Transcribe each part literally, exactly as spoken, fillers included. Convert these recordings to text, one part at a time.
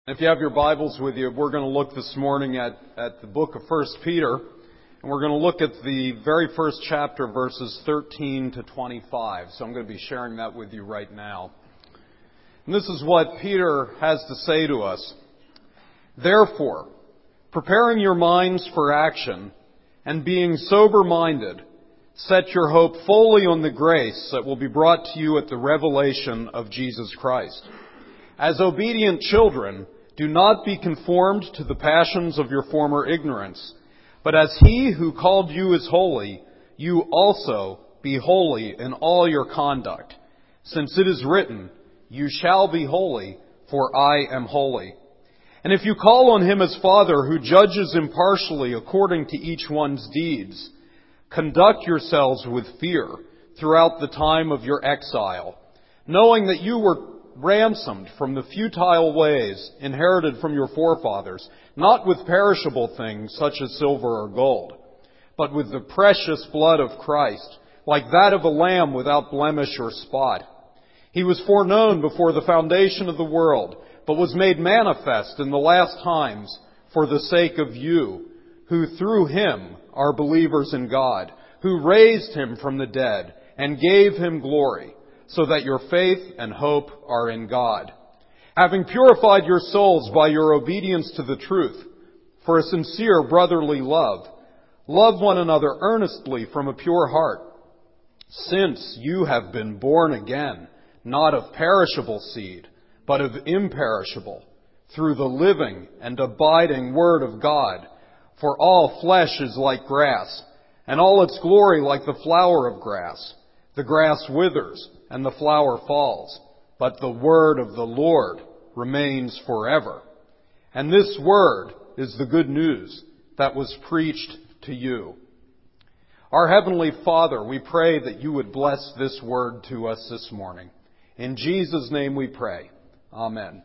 If you have your Bibles with you, we're going to look this morning at, at the book of First Peter, and we're going to look at the very first chapter, verses thirteen to twenty-five. So I'm going to be sharing that with you right now. And this is what Peter has to say to us. Therefore, preparing your minds for action and being sober-minded, set your hope fully on the grace that will be brought to you at the revelation of Jesus Christ. As obedient children, do not be conformed to the passions of your former ignorance, but as He who called you is holy, you also be holy in all your conduct. Since it is written, you shall be holy, for I am holy. And if you call on Him as Father, who judges impartially according to each one's deeds, conduct yourselves with fear throughout the time of your exile, knowing that you were ransomed from the futile ways inherited from your forefathers, not with perishable things such as silver or gold, but with the precious blood of Christ, like that of a lamb without blemish or spot. He was foreknown before the foundation of the world, but was made manifest in the last times for the sake of you, who through Him are believers in God, who raised Him from the dead and gave Him glory, so that your faith and hope are in God. Having purified your souls by your obedience to the truth, for a sincere brotherly love, love one another earnestly from a pure heart, since you have been born again, not of perishable seed, but of imperishable, through the living and abiding Word of God. For all flesh is like grass, and all its glory like the flower of grass. The grass withers, and the flower falls, but the word of the Lord remains forever. And this word is the good news that was preached to you. Our Heavenly Father, we pray that you would bless this word to us this morning. In Jesus' name we pray. Amen.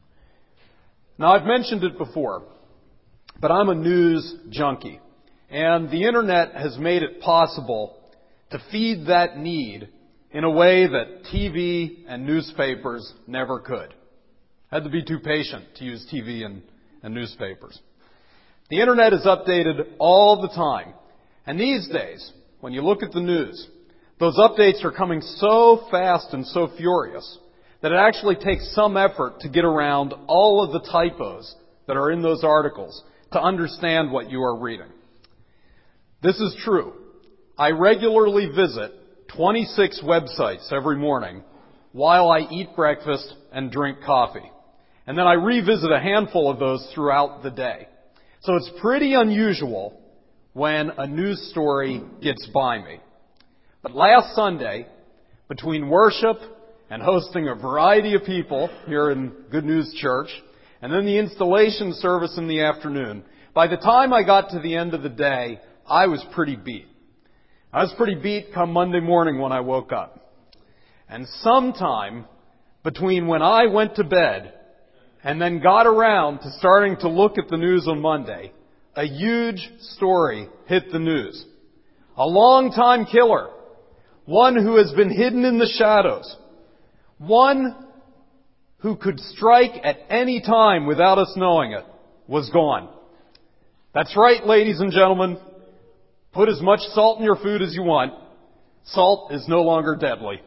Now, I've mentioned it before, but I'm a news junkie, and the internet has made it possible to feed that need in a way that T V and newspapers never could. I had to be too patient to use T V and, and newspapers. The internet is updated all the time. And these days, when you look at the news, those updates are coming so fast and so furious that it actually takes some effort to get around all of the typos that are in those articles to understand what you are reading. This is true. I regularly visit twenty-six websites every morning while I eat breakfast and drink coffee. And then I revisit a handful of those throughout the day. So it's pretty unusual when a news story gets by me. But last Sunday, between worship and hosting a variety of people here in Good News Church, and then the installation service in the afternoon, by the time I got to the end of the day, I was pretty beat. I was pretty beat come Monday morning when I woke up. And sometime between when I went to bed and then got around to starting to look at the news on Monday, a huge story hit the news. A long-time killer. One who has been hidden in the shadows. One who could strike at any time without us knowing it was gone. That's right, ladies and gentlemen. Put as much salt in your food as you want. Salt is no longer deadly.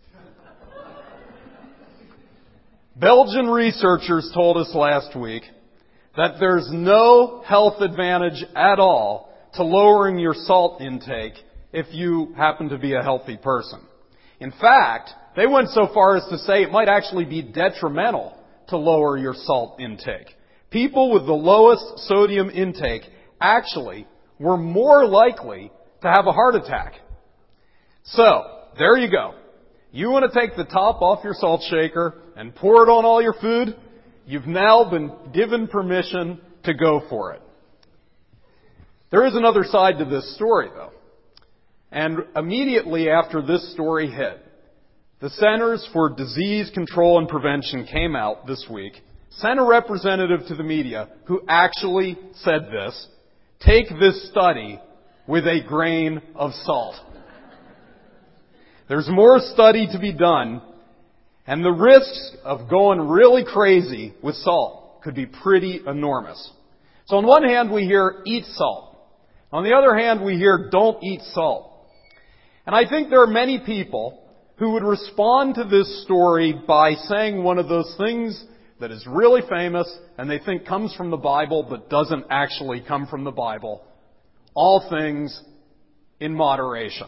Belgian researchers told us last week that there's no health advantage at all to lowering your salt intake if you happen to be a healthy person. In fact, they went so far as to say it might actually be detrimental to lower your salt intake. People with the lowest sodium intake actually were more likely to have a heart attack. So, there you go. You want to take the top off your salt shaker and pour it on all your food? You've now been given permission to go for it. There is another side to this story, though. And immediately after this story hit, the Centers for Disease Control and Prevention came out this week, sent a representative to the media who actually said this: take this study with a grain of salt. There's more study to be done, and the risks of going really crazy with salt could be pretty enormous. So on one hand, we hear, eat salt. On the other hand, we hear, don't eat salt. And I think there are many people who would respond to this story by saying one of those things that is really famous and they think comes from the Bible but doesn't actually come from the Bible. All things in moderation.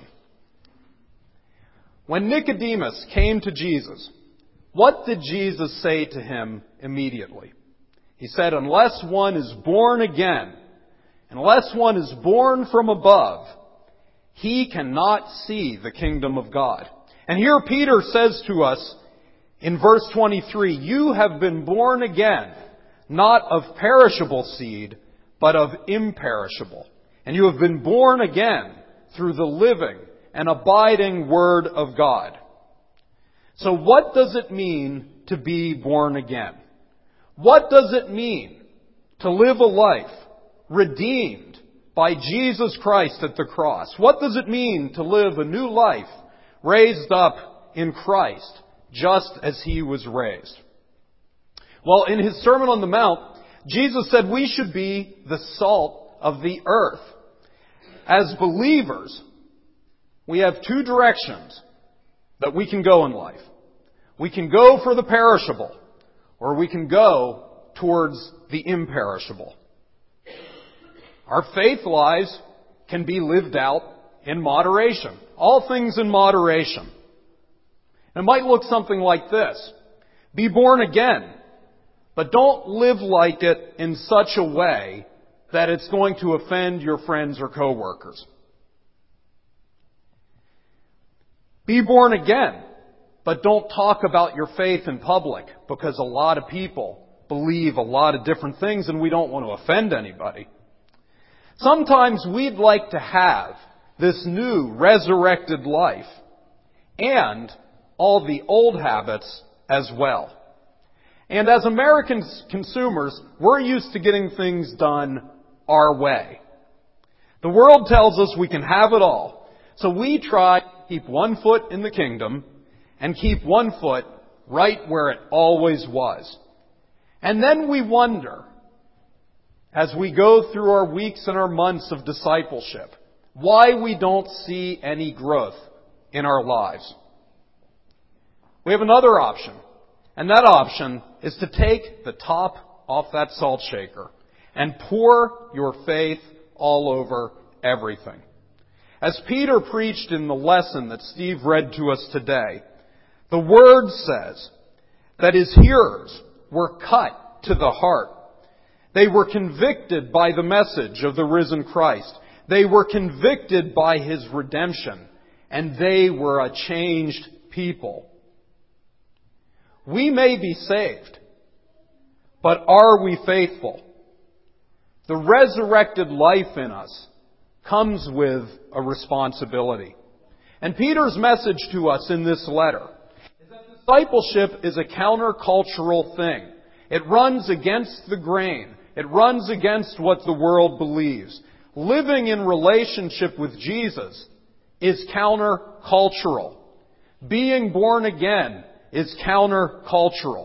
When Nicodemus came to Jesus, what did Jesus say to him immediately? He said, unless one is born again, unless one is born from above, he cannot see the kingdom of God. And here Peter says to us in verse twenty-three, you have been born again, not of perishable seed, but of imperishable. And you have been born again through the living and abiding Word of God. So what does it mean to be born again? What does it mean to live a life redeemed by Jesus Christ at the cross? What does it mean to live a new life raised up in Christ just as He was raised? Well, in His Sermon on the Mount, Jesus said we should be the salt of the earth. As believers, we have two directions that we can go in life. We can go for the perishable, or we can go towards the imperishable. Our faith lives can be lived out in moderation. All things in moderation. It might look something like this. Be born again, but don't live like it in such a way that it's going to offend your friends or coworkers. Be born again, but don't talk about your faith in public, because a lot of people believe a lot of different things and we don't want to offend anybody. Sometimes we'd like to have this new resurrected life and all the old habits as well. And as American consumers, we're used to getting things done our way. The world tells us we can have it all. So we try to keep one foot in the kingdom and keep one foot right where it always was. And then we wonder, as we go through our weeks and our months of discipleship, why we don't see any growth in our lives. We have another option, and that option is to take the top off that salt shaker and pour your faith all over everything. As Peter preached in the lesson that Steve read to us today, the Word says that his hearers were cut to the heart. They were convicted by the message of the risen Christ. They were convicted by His redemption, and they were a changed people. We may be saved, but are we faithful? The resurrected life in us comes with a responsibility. And Peter's message to us in this letter is that discipleship is a countercultural thing. It runs against the grain. It runs against what the world believes. Living in relationship with Jesus is countercultural. Being born again is countercultural.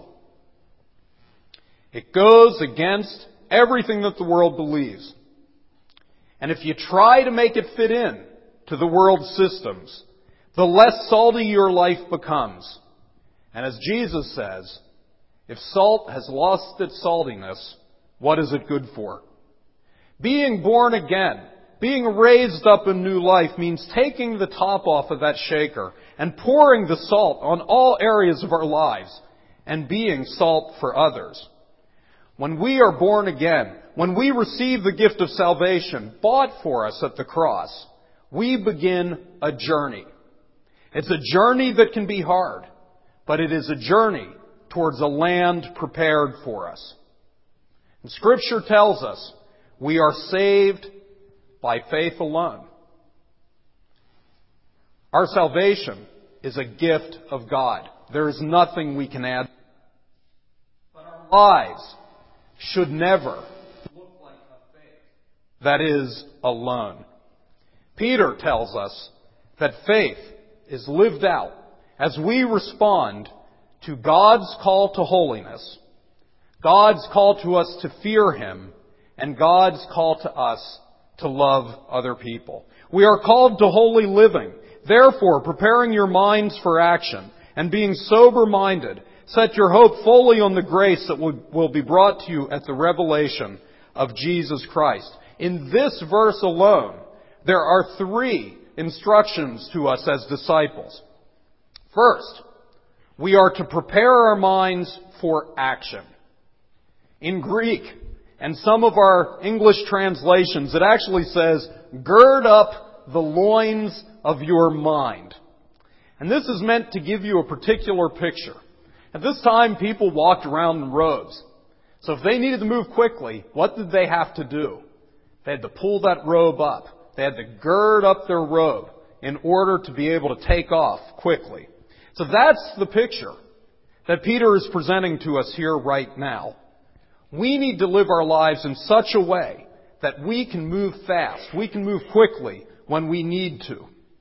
It goes against everything that the world believes. And if you try to make it fit in to the world's systems, the less salty your life becomes. And as Jesus says, if salt has lost its saltiness, what is it good for? Being born again, being raised up in new life means taking the top off of that shaker and pouring the salt on all areas of our lives and being salt for others. When we are born again, when we receive the gift of salvation bought for us at the cross, we begin a journey. It's a journey that can be hard, but it is a journey towards a land prepared for us. And Scripture tells us we are saved by faith alone. Our salvation is a gift of God. There is nothing we can add. But our lives should never look like a faith that is alone. Peter tells us that faith is lived out as we respond to God's call to holiness, God's call to us to fear Him, and God's call to us to love other people. We are called to holy living. Therefore, preparing your minds for action and being sober-minded, set your hope fully on the grace that will, will be brought to you at the revelation of Jesus Christ. In this verse alone, there are three instructions to us as disciples. First, we are to prepare our minds for action. In Greek, and some of our English translations, it actually says, gird up the loins of your mind. And this is meant to give you a particular picture. At this time, people walked around in robes. So if they needed to move quickly, what did they have to do? They had to pull that robe up. They had to gird up their robe in order to be able to take off quickly. So that's the picture that Peter is presenting to us here right now. We need to live our lives in such a way that we can move fast, we can move quickly when we need to.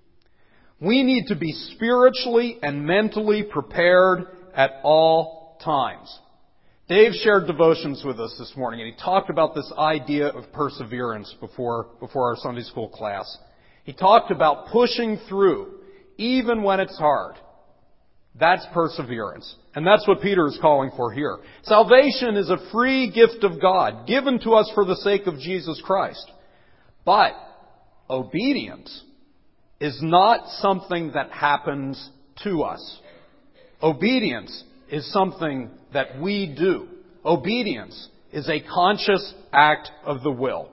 We need to be spiritually and mentally prepared at all times. Dave shared devotions with us this morning, and he talked about this idea of perseverance before, before our Sunday school class. He talked about pushing through, even when it's hard. That's perseverance. And that's what Peter is calling for here. Salvation is a free gift of God, given to us for the sake of Jesus Christ. But obedience is not something that happens to us. Obedience is something that we do. Obedience is a conscious act of the will.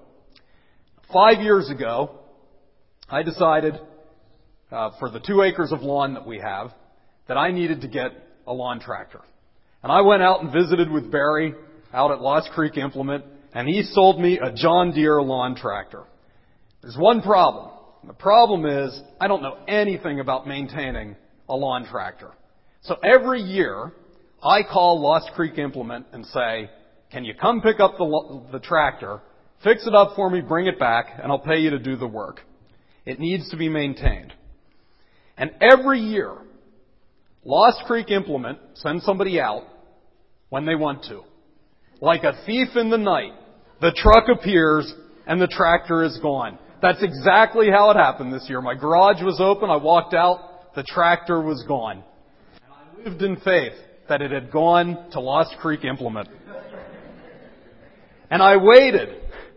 Five years ago, I decided uh, for the two acres of lawn that we have, that I needed to get a lawn tractor. And I went out and visited with Barry out at Lost Creek Implement, and he sold me a John Deere lawn tractor. There's one problem. And the problem is I don't know anything about maintaining a lawn tractor. So every year I call Lost Creek Implement and say, can you come pick up the, the tractor, fix it up for me, bring it back, and I'll pay you to do the work. It needs to be maintained. And every year, Lost Creek Implement sends somebody out when they want to. Like a thief in the night, the truck appears and the tractor is gone. That's exactly how it happened this year. My garage was open, I walked out, the tractor was gone. And I lived in faith that it had gone to Lost Creek Implement. And I waited.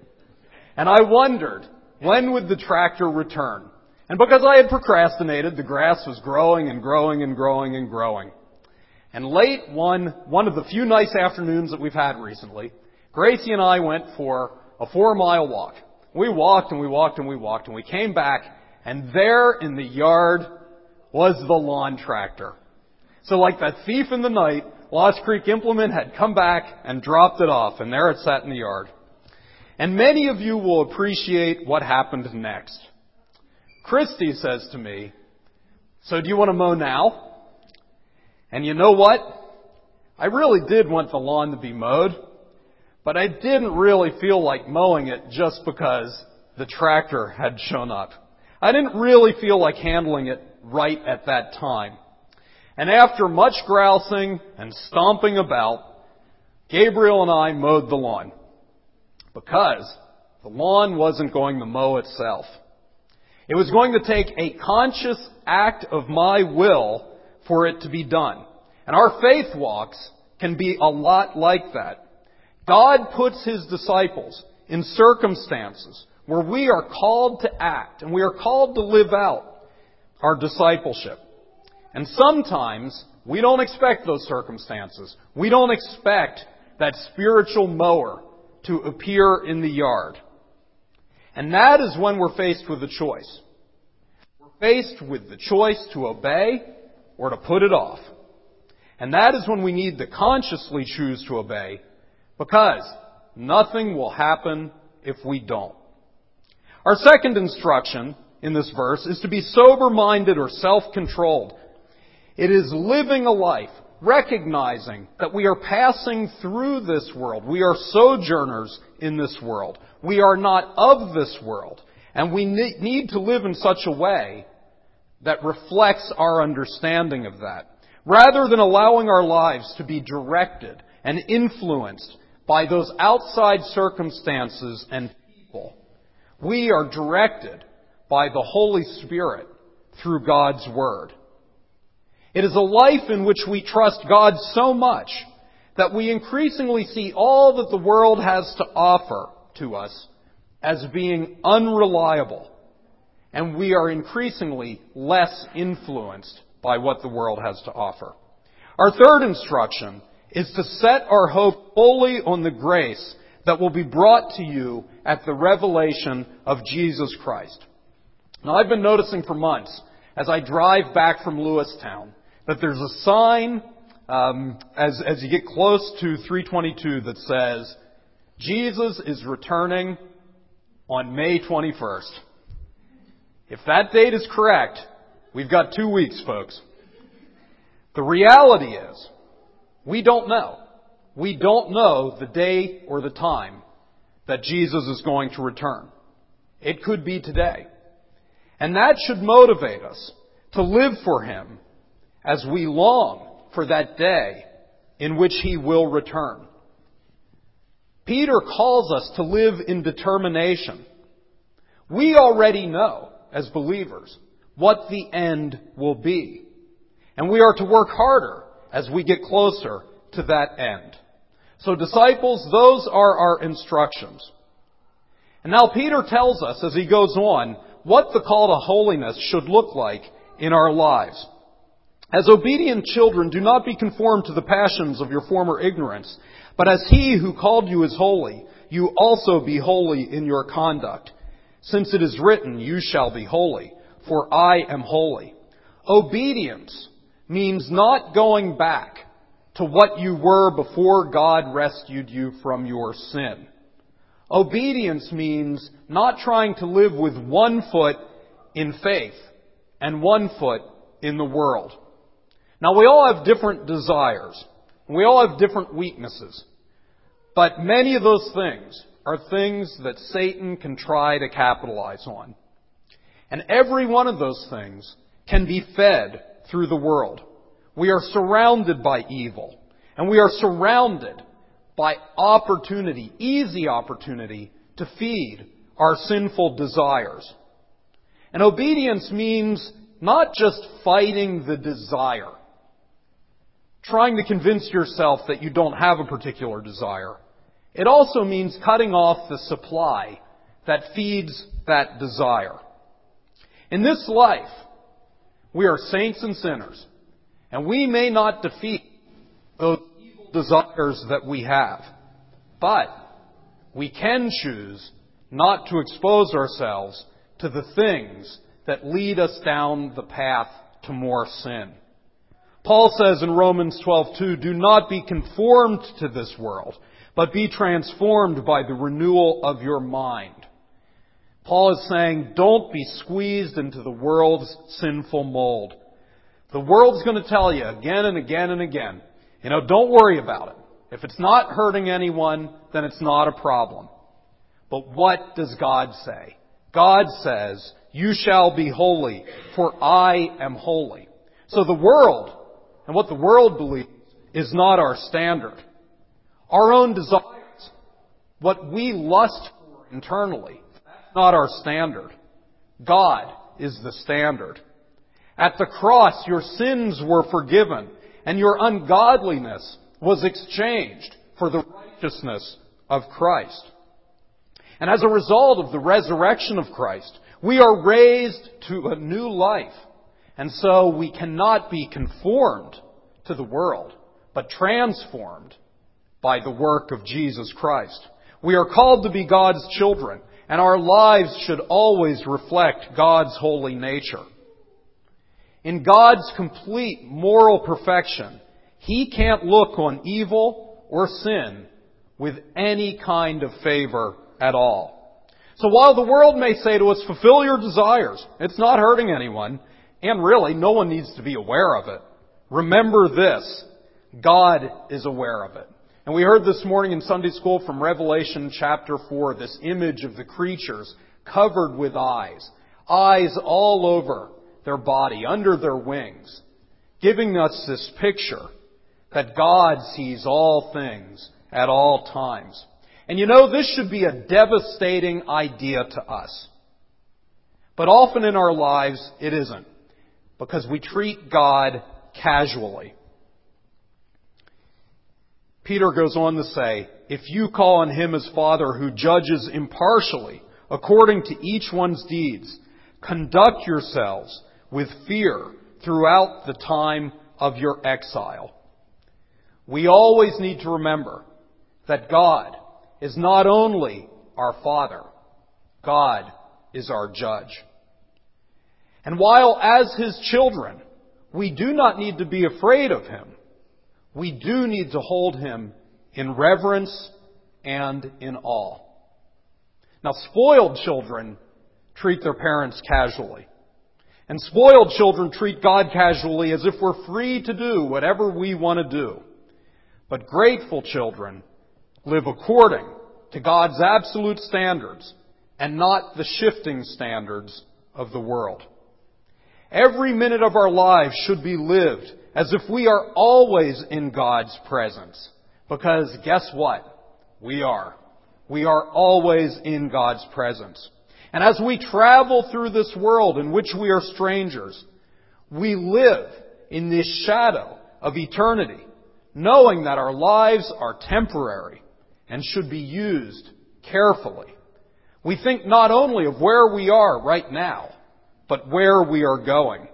And I wondered, when would the tractor return? And because I had procrastinated, the grass was growing and growing and growing and growing. And late one, one of the few nice afternoons that we've had recently, Gracie and I went for a four mile walk. We walked and we walked and we walked and we came back, and there in the yard was the lawn tractor. So like that thief in the night, Lost Creek Implement had come back and dropped it off, and there it sat in the yard. And many of you will appreciate what happened next. Christy says to me, so do you want to mow now? And you know what? I really did want the lawn to be mowed, but I didn't really feel like mowing it just because the tractor had shown up. I didn't really feel like handling it right at that time. And after much grousing and stomping about, Gabriel and I mowed the lawn because the lawn wasn't going to mow itself. It was going to take a conscious act of my will for it to be done. And our faith walks can be a lot like that. God puts His disciples in circumstances where we are called to act and we are called to live out our discipleship. And sometimes we don't expect those circumstances. We don't expect that spiritual mower to appear in the yard. And that is when we're faced with a choice. We're faced with the choice to obey or to put it off. And that is when we need to consciously choose to obey, because nothing will happen if we don't. Our second instruction in this verse is to be sober-minded or self-controlled. It is living a life recognizing that we are passing through this world. We are sojourners in this world. We are not of this world. And we need to live in such a way that reflects our understanding of that. Rather than allowing our lives to be directed and influenced by those outside circumstances and people. We are directed by the Holy Spirit through God's Word. It is a life in which we trust God so much that we increasingly see all that the world has to offer to us as being unreliable, and we are increasingly less influenced by what the world has to offer. Our third instruction is to set our hope fully on the grace that will be brought to you at the revelation of Jesus Christ. Now, I've been noticing for months, as I drive back from Lewistown, that there's a sign um, as, as you get close to three twenty-two that says, Jesus is returning on May twenty-first. If that date is correct, we've got two weeks, folks. The reality is, we don't know. We don't know the day or the time that Jesus is going to return. It could be today. And that should motivate us to live for Him as we long for that day in which He will return. Peter calls us to live in determination. We already know, as believers, what the end will be. And we are to work harder as we get closer to that end. So disciples, those are our instructions. And now Peter tells us, as he goes on, what the call to holiness should look like in our lives. As obedient children, do not be conformed to the passions of your former ignorance, but as He who called you is holy, you also be holy in your conduct. Since it is written, you shall be holy, for I am holy. Obedience means not going back to what you were before God rescued you from your sin. Obedience means not trying to live with one foot in faith and one foot in the world. Now, we all have different desires. We all have different weaknesses. But many of those things are things that Satan can try to capitalize on. And every one of those things can be fed through the world. We are surrounded by evil. And we are surrounded by opportunity, easy opportunity, to feed our sinful desires. And obedience means not just fighting the desire, trying to convince yourself that you don't have a particular desire. It also means cutting off the supply that feeds that desire. In this life, we are saints and sinners, and we may not defeat those evil desires that we have, but we can choose not to expose ourselves to the things that lead us down the path to more sin. Paul says in Romans twelve two, do not be conformed to this world, but be transformed by the renewal of your mind. Paul is saying, don't be squeezed into the world's sinful mold. The world's going to tell you again and again and again, you know, don't worry about it. If it's not hurting anyone, then it's not a problem. But what does God say? God says, you shall be holy, for I am holy. So the world, and what the world believes, is not our standard. Our own desires, what we lust for internally, that's not our standard. God is the standard. At the cross, your sins were forgiven, and your ungodliness was exchanged for the righteousness of Christ. And as a result of the resurrection of Christ, we are raised to a new life. And so we cannot be conformed to the world, but transformed by the work of Jesus Christ. We are called to be God's children, and our lives should always reflect God's holy nature. In God's complete moral perfection, He can't look on evil or sin with any kind of favor at all. So while the world may say to us, fulfill your desires, it's not hurting anyone, and really, no one needs to be aware of it. Remember this, God is aware of it. And we heard this morning in Sunday school from Revelation chapter four, this image of the creatures covered with eyes. Eyes all over their body, under their wings, giving us this picture that God sees all things at all times. And you know, this should be a devastating idea to us. But often in our lives, it isn't, because we treat God casually. Peter goes on to say, if you call on Him as Father who judges impartially according to each one's deeds, conduct yourselves with fear throughout the time of your exile. We always need to remember that God is not only our Father, God is our judge. And while as His children, we do not need to be afraid of Him, we do need to hold Him in reverence and in awe. Now, spoiled children treat their parents casually. And spoiled children treat God casually as if we're free to do whatever we want to do. But grateful children live according to God's absolute standards and not the shifting standards of the world. Every minute of our lives should be lived as if we are always in God's presence. Because guess what? We are. We are always in God's presence. And as we travel through this world in which we are strangers, we live in this shadow of eternity, knowing that our lives are temporary and should be used carefully. We think not only of where we are right now, but where we are going.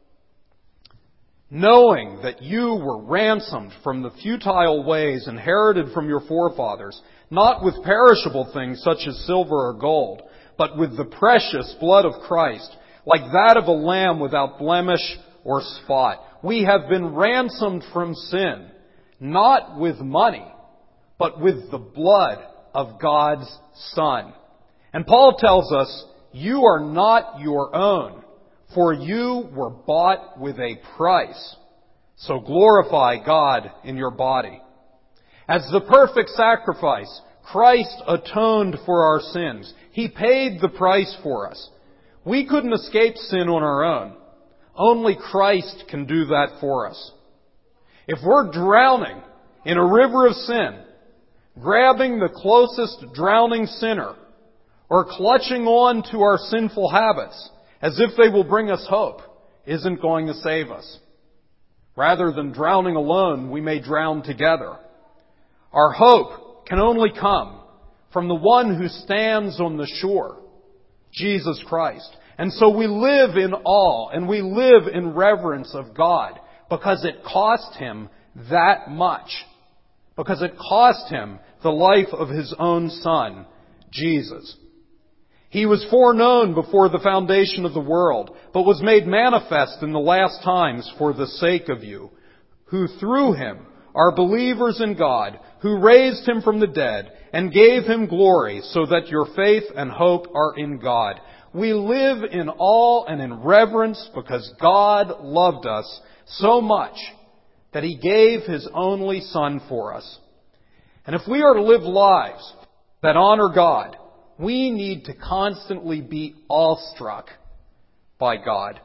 Knowing that you were ransomed from the futile ways inherited from your forefathers, not with perishable things such as silver or gold, but with the precious blood of Christ, like that of a lamb without blemish or spot. We have been ransomed from sin, not with money, but with the blood of God's Son. And Paul tells us, you are not your own, for you were bought with a price. So glorify God in your body. As the perfect sacrifice, Christ atoned for our sins. He paid the price for us. We couldn't escape sin on our own. Only Christ can do that for us. If we're drowning in a river of sin, grabbing the closest drowning sinner, or clutching on to our sinful habits as if they will bring us hope, isn't going to save us. Rather than drowning alone, we may drown together. Our hope can only come from the one who stands on the shore, Jesus Christ. And so we live in awe and we live in reverence of God because it cost Him that much. Because it cost Him the life of His own Son, Jesus. He was foreknown before the foundation of the world, but was made manifest in the last times for the sake of you, who through Him are believers in God, who raised Him from the dead and gave Him glory, so that your faith and hope are in God. We live in awe and in reverence because God loved us so much that He gave His only Son for us. And if we are to live lives that honor God, we need to constantly be awestruck by God.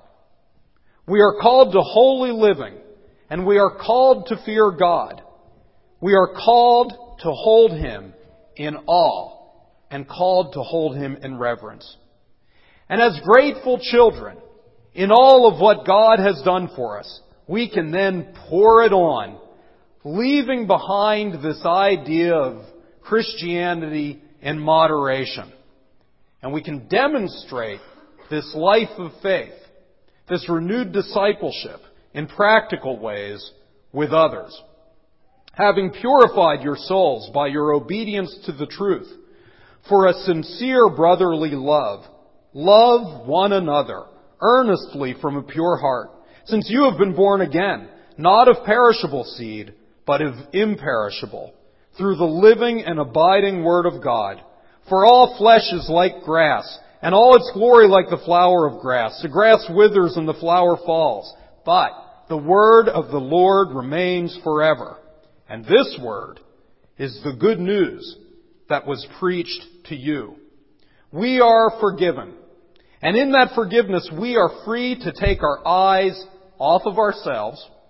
We are called to holy living, and we are called to fear God. We are called to hold Him in awe and called to hold Him in reverence. And as grateful children, in all of what God has done for us, we can then pour it on, leaving behind this idea of Christianity in moderation. And we can demonstrate this life of faith, this renewed discipleship in practical ways with others. Having purified your souls by your obedience to the truth, for a sincere brotherly love, love one another earnestly from a pure heart, since you have been born again, not of perishable seed, but of imperishable, through the living and abiding Word of God. For all flesh is like grass, and all its glory like the flower of grass. The grass withers and the flower falls, but the word of the Lord remains forever. And this word is the good news that was preached to you. We are forgiven. And in that forgiveness, we are free to take our eyes off of ourselves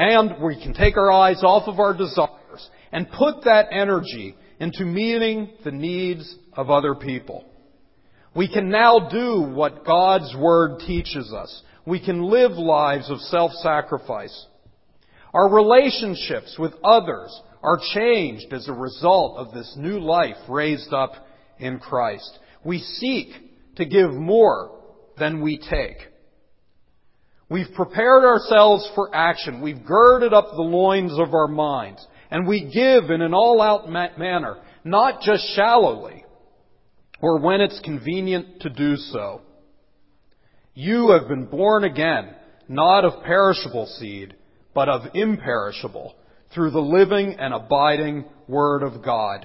And we can take our eyes off of our desires and put that energy into meeting the needs of other people. We can now do what God's Word teaches us. We can live lives of self-sacrifice. Our relationships with others are changed as a result of this new life raised up in Christ. We seek to give more than we take. We've prepared ourselves for action. We've girded up the loins of our minds. And we give in an all-out ma- manner, not just shallowly, or when it's convenient to do so. You have been born again, not of perishable seed, but of imperishable, through the living and abiding Word of God.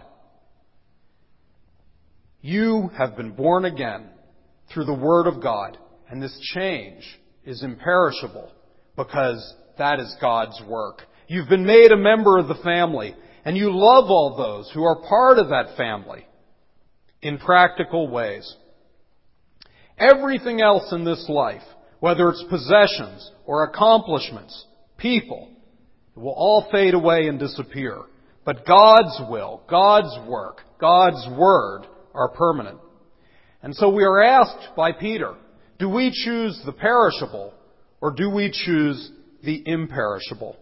You have been born again through the Word of God, and this change is imperishable because that is God's work. You've been made a member of the family, and you love all those who are part of that family in practical ways. Everything else in this life, whether it's possessions or accomplishments, people, it will all fade away and disappear. But God's will, God's work, God's Word are permanent. And so we are asked by Peter, do we choose the perishable or do we choose the imperishable?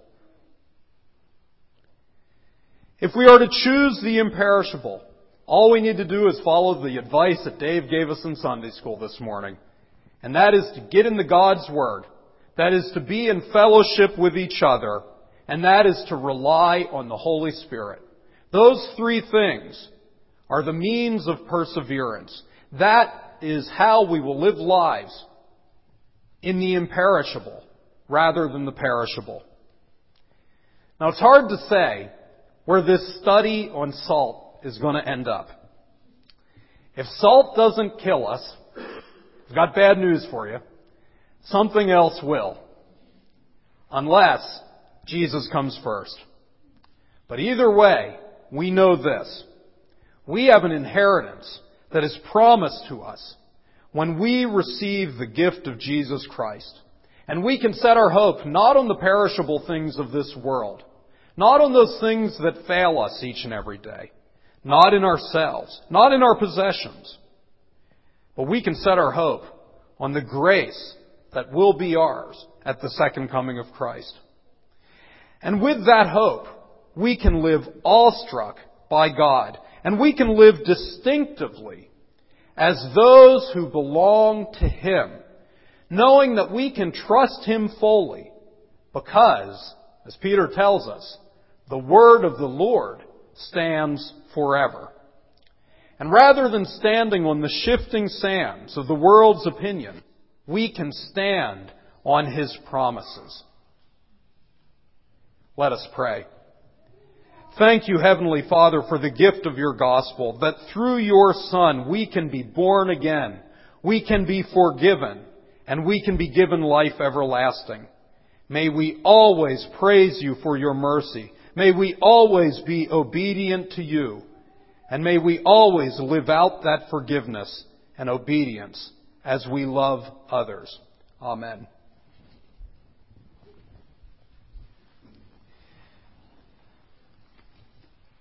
If we are to choose the imperishable, all we need to do is follow the advice that Dave gave us in Sunday school this morning. And that is to get into God's Word. That is to be in fellowship with each other. And that is to rely on the Holy Spirit. Those three things are the means of perseverance. That is how we will live lives in the imperishable rather than the perishable. Now it's hard to say where this study on salt is going to end up. If salt doesn't kill us, I've got bad news for you. Something else will. Unless Jesus comes first. But either way, we know this. We have an inheritance that is promised to us when we receive the gift of Jesus Christ. And we can set our hope not on the perishable things of this world, not on those things that fail us each and every day, not in ourselves, not in our possessions, but we can set our hope on the grace that will be ours at the second coming of Christ. And with that hope, we can live awestruck by God, and we can live distinctively as those who belong to Him, knowing that we can trust Him fully because, as Peter tells us, the word of the Lord stands forever. And rather than standing on the shifting sands of the world's opinion, we can stand on His promises. Let us pray. Thank you, Heavenly Father, for the gift of your gospel, that through your Son we can be born again, we can be forgiven, and we can be given life everlasting. May we always praise you for your mercy. May we always be obedient to you. And may we always live out that forgiveness and obedience as we love others. Amen.